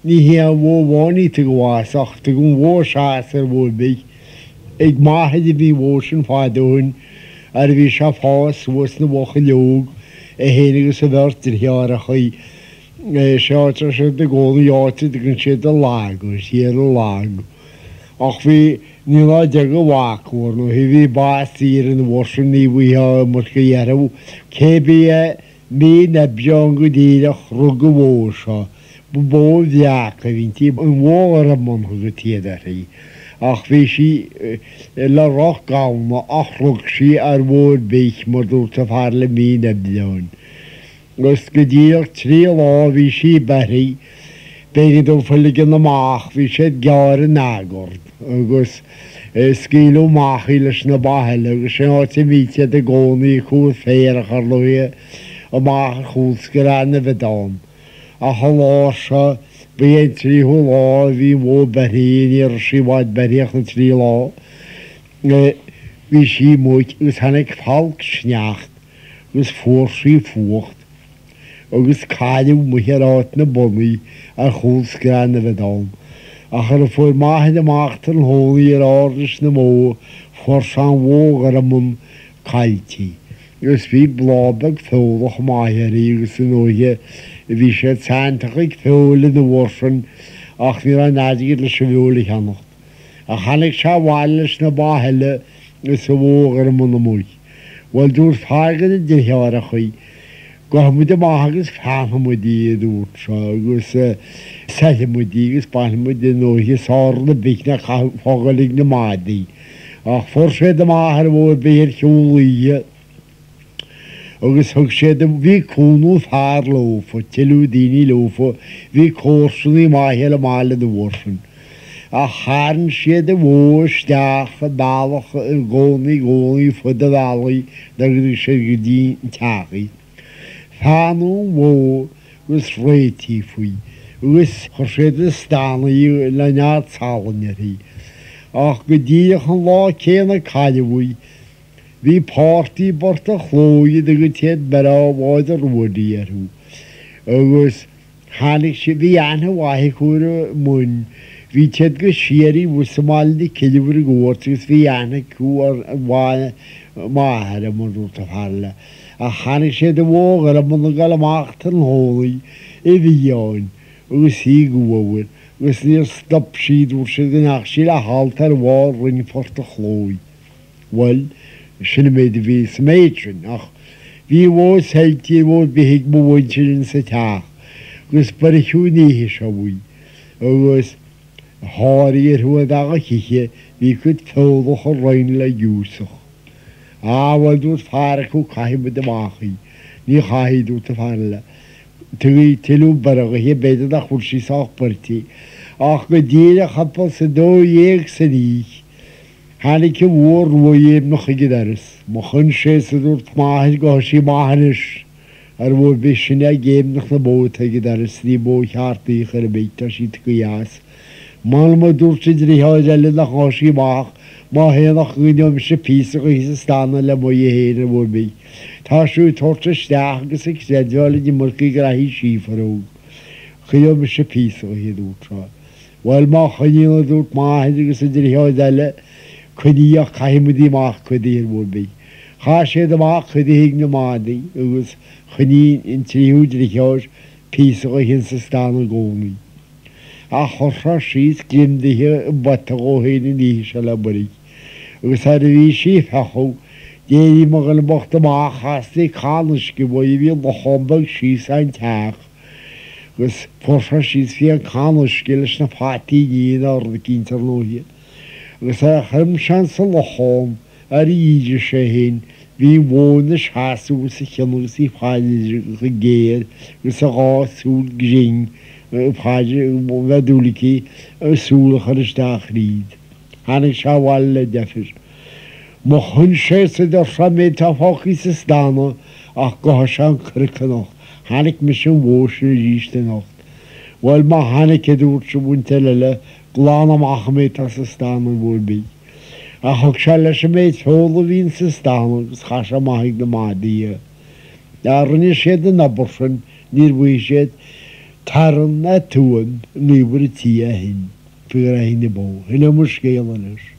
ní hí an bhháinní te goháach te gún mhór seaas ar bhór bích. Ag maithe bhí mhór sin fáideún ar bhí se fás was na bhacha leog a héanagus a bhirt ar hear a chuí seátar se de ggóla áte de gon siad a lágus, hí a lág. Ach bhí ní lá de go bhácúir nó hí bhí bátíí an bhsin ní bhíthe mar go dhearh cébí mí na bean go dtíireach rug go bhór seo, bu bó bheacha bhín tí an bhór a man go tíadaí. Ach bhí si le roch gána ach rug si ar bhór bích mar dúirt a bhar le mí na bean. Gus go dtíoch trí lá bhí si berí, Beidir dó fullig yn amach, fi siad gyr yn agord. Agus sgilw mach i lys na bahel, agus sy'n oes i mitiad y goni chwr ffeir ach ar lwy, a mach chwr sgran y fydon. A halosha, fi ein tri hwlo, fi mw berin i'r si wad beriach na tri lo. Fi si mwyd, ys hannig falc sniacht, ys ffwrsi ffwcht. Agus cáileú muhéráit na bomí ar chúsgran na bhedáin. Ach ar a fuair maithe amachtar an hólaí ar áris na mó fuair sean mhógar am mun cailtí. Agus bhí blabag fólach maitheirí agus an óige bhí sé teantaigh fóla na bhórsan ach ní an nádigad le sibhóla cheannacht. A chanig se bháil leis na báheile gus a mhógar am mun na múi. Bhil dúr fágan na dirthear a chuí, Gwahmwyd y mahagus ffanhmwyd i ddŵr tro, agus selhmwyd i, agus banhmwyd i nhw, hi sor na bych na ffogolig na madi. Ach fforshed y mahar fod byr llwl i, agus hygshed fi cwnw thar lofo, tilw dini lofo, fi corswn i mahel y mal y ddwrson. A charn sydd y fo stiach y balach y goni ffod y ddali, da gyda sydd gydyn tagu. Thanw wo was reiti fwy, was chorsydd y stan i lanyar talon yr hi. Ach gydiach yn lo cen y califwy, fi parti bort y chlwy dy gytiad bera wad yr wadi ar hw. Agus hanig si fi anha wahi cwr y mwyn, fi tiad gysieri wys ymal di cilifwyr y gwrt, ys fi anha cwr wahi mahar am yn rwt o harla. A chanig sé de bhógar a muna gal amach an hólaí I bhíáin agus í gúhar, agus níor stop siad úr sé gannach sí le halt ar bhár rinne fort a chlói. Well, sinna méid a bhí sa méitrin, ach bhí bhós heiltí bhór bihig bhóin sin sa teach, agus bar a hiúníhi se bhí, agus háirí ar huad aga chiche, bhí chud fólach a roin le dúsach. Wel dŵr ffarach o cael bod y machu, ni chai dŵr y ffarla. Twy tilw barag o hi bedad a chwrsi soch byrti. Ach go dir a chapel sy do ieg sy'n ich. Hannig y wôr rwy noch i gydaris. Mochyn se sy'n dŵr tmahid gosi mahanys. Ar fod bysyn a gem noch na bod a gydaris. Ni bod hart i'ch ar y beita sy'n tgwyas. Mal ma dŵr sy'n drihau elyn na gosi mach. Ma hen ach gwyddiom sy'n pysach o hys y stan le mwy I hen y fod mi. Ta sy'n tort y stiach gys eich seddiol i myrchu grahi sif ar og. Gwyddiom sy'n pysach o hyn dŵr tra. Wel ma chynny'n o dŵr ma hyn gys y dyrhio dele. Cwyddi ach cael mwyd I mach cwyddi hyn fod mi. Cha sydd y mach cwyddi hyn na madi. Ygwys chynny'n yn triw dyrhio pysach o hyn sy'n stan o goni. A chorra sydd glimdi hi yn batag o hyn yn ich ala bwrig. Agus ar y fi si ffachw, dyn i'n magal bocht y mach asti canysgu bo I fi lochombag si sa'n tach. Agus fforsa sydd fi yn canysgu lys na pati gyn ar y gynt ar nhw. Agus ar chym sians y lochom ar I idr se hyn, fi wôn y siasw ys y chymwys I ffael y geir, agus y gos sŵl gyng, Phaje waduliki sŵl ar ysdach ryd. Hannig siawal le defyr. Mo hwn sydd o'r rhamid a ffoch I systana ach gohasian cyrcanoch. Hannig mysyn wos yn rhys dyn ocht. Wel ma hannig edwr sy'n wyntelele glan am achmed a systana fwyr bi. A hwg siala sy'n meid ffôl o fi'n systana gys chasa mahig na madi. A rynnu sydd yn aborfyn ni'r wysiad Taran na túan níhar tí a hin fi a hinna bó. Hinna mar scéalanis.